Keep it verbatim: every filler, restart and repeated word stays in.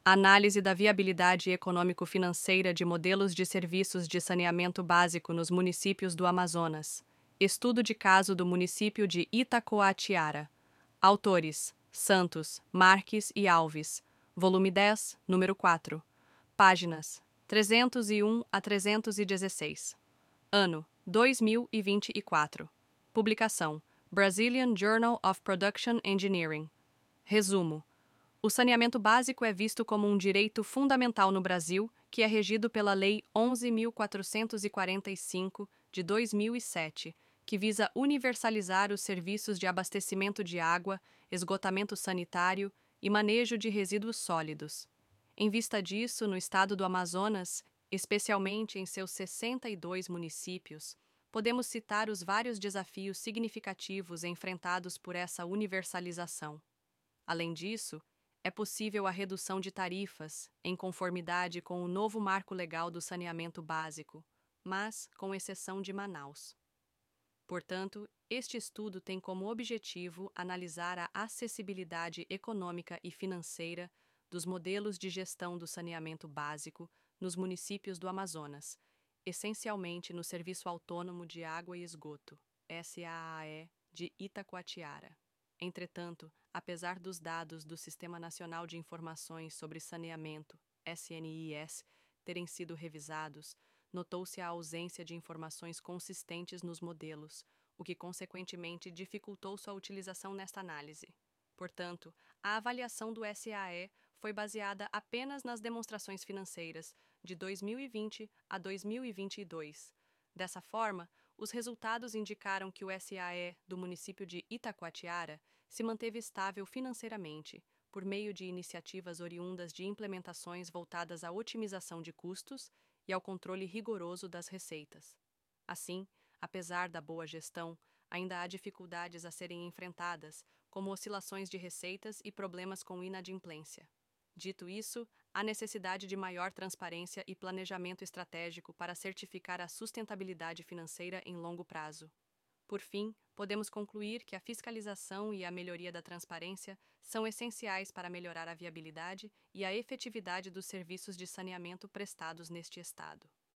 Análise da viabilidade econômico-financeira de modelos de serviços de saneamento básico nos municípios do Amazonas. Estudo de caso do município de Itacoatiara. Autores: Santos, Marques e Alves. Volume dez, número quatro. Páginas trezentos e um a trezentos e dezesseis. Ano: dois mil e vinte e quatro. Publicação: Brazilian Journal of Production Engineering. Resumo: o saneamento básico é visto como um direito fundamental no Brasil, que é regido pela Lei onze mil quatrocentos e quarenta e cinco, de dois mil e sete, que visa universalizar os serviços de abastecimento de água, esgotamento sanitário e manejo de resíduos sólidos. Em vista disso, no estado do Amazonas, especialmente em seus sessenta e dois municípios, podemos citar os vários desafios significativos enfrentados por essa universalização. Além disso, é possível a redução de tarifas, em conformidade com o novo marco legal do saneamento básico, mas com exceção de Manaus. Portanto, este estudo tem como objetivo analisar a acessibilidade econômica e financeira dos modelos de gestão do saneamento básico nos municípios do Amazonas, essencialmente no Serviço Autônomo de Água e Esgoto, S A A E, de Itacoatiara. Entretanto, apesar dos dados do Sistema Nacional de Informações sobre Saneamento, S N I S, terem sido revisados, notou-se a ausência de informações consistentes nos modelos, o que consequentemente dificultou sua utilização nesta análise. Portanto, a avaliação do S A E foi baseada apenas nas demonstrações financeiras de dois mil e vinte a dois mil e vinte e dois. Dessa forma, os resultados indicaram que o S A E do município de Itacoatiara se manteve estável financeiramente, por meio de iniciativas oriundas de implementações voltadas à otimização de custos e ao controle rigoroso das receitas. Assim, apesar da boa gestão, ainda há dificuldades a serem enfrentadas, como oscilações de receitas e problemas com inadimplência. Dito isso, há necessidade de maior transparência e planejamento estratégico para certificar a sustentabilidade financeira em longo prazo. Por fim, podemos concluir que a fiscalização e a melhoria da transparência são essenciais para melhorar a viabilidade e a efetividade dos serviços de saneamento prestados neste estado.